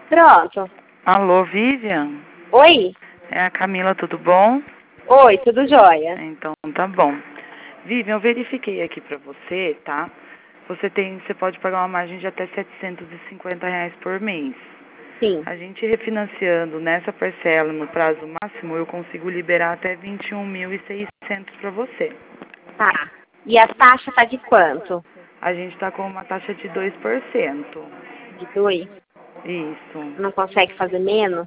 Pronto. Alô, Vivian? Oi? É a Camila, tudo bom? Oi, tudo jóia? Então, tá bom. Vivian, eu verifiquei aqui pra você, tá? Você pode pagar uma margem de até R$ 750 por mês. Sim. A gente refinanciando nessa parcela no prazo máximo, eu consigo liberar até 21.600 para você. Tá. E a taxa tá de quanto? A gente tá com uma taxa de 2%. De 2? Isso. Não consegue fazer menos?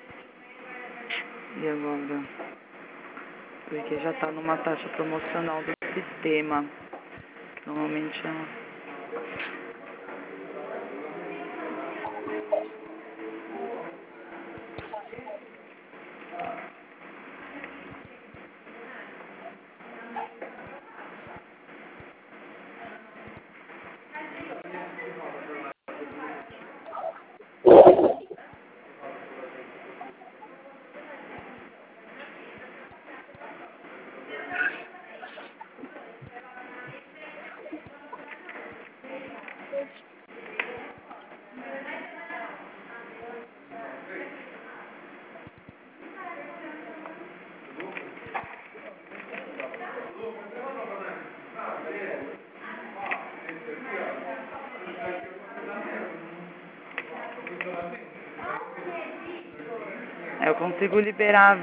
E agora? Porque já tá numa taxa promocional do sistema. Normalmente é... Eu consigo liberar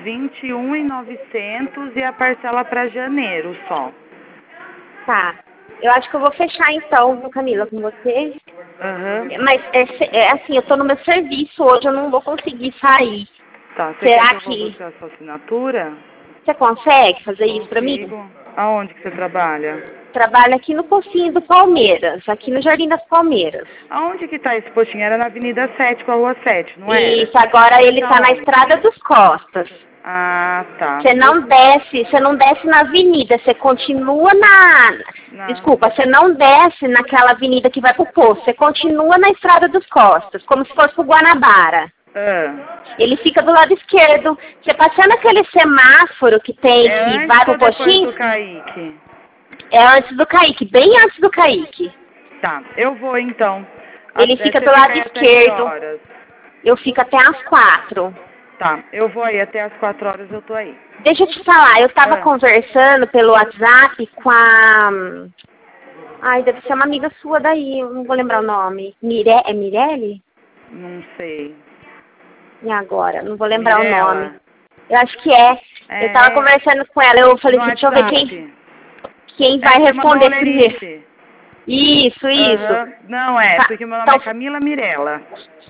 21.900 e a parcela para janeiro só. Tá. Eu acho que eu vou fechar então, viu, Camila, com você. Aham. Mas é assim, eu tô no meu serviço hoje, eu não vou conseguir sair. Tá, você Será quer que eu vou buscar a sua assinatura? você consegue fazer isso pra mim? Consigo. Aonde que você trabalha? Trabalho aqui no Pocinho do Palmeiras, aqui no Jardim das Palmeiras. Aonde que tá esse postinho? Era na Avenida 7 com a Rua 7, não era? Isso, agora ele tá na Aonde? Estrada dos Costas. Ah, tá. Você não desce na avenida, você continua Desculpa, você não desce naquela avenida que vai pro posto, você continua na Estrada dos Costas, como se fosse pro Guanabara. Ah. Ele fica do lado esquerdo. Você passando aquele semáforo que tem, É que antes vai ou pro depois postinho, do Kaique? é antes do Kaique, bem antes do Kaique. Tá, eu vou então. Ele Até, fica você do fica lado aí até que esquerdo. horas? Eu fico até às 4. Tá, eu vou aí até as 4 horas eu tô aí. Deixa eu te falar, eu tava Ah. conversando pelo WhatsApp com a... Ai, deve ser uma amiga sua daí, eu não vou lembrar o nome. É Mirelle? Não sei. E agora? Não vou lembrar o nome. Mirela? Eu acho que é. Eu tava É, conversando com ela, eu falei no assim, deixa eu ver WhatsApp. quem É vai que você mandou responder primeiro. Olerite. Isso. Aham. Não, Tá, porque meu nome é então, Camila Mirella.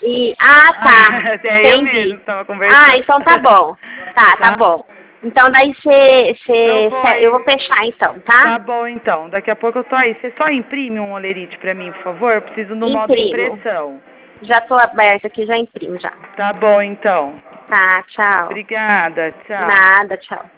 tá. É eu Entendi. mesmo que tava conversando. Então tá bom. Tá bom. Então daí Eu vou eu aí. vou fechar então, Tá tá? bom, então. Daqui a pouco eu tô aí. Você só imprime um olerite pra mim, por favor? Eu preciso no modo Imprimo. impressão. Já tô aberta aqui, já imprimo já. Tá bom, então. Tá, tchau. Obrigada. Tchau. Nada, tchau.